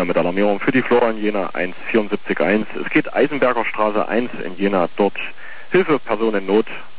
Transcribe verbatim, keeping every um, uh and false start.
mit Alarmierung für die Flora in Jena eins vier sieben eins. Es geht Eisenberger Straße eins in Jena, dort Hilfe, Person in Not.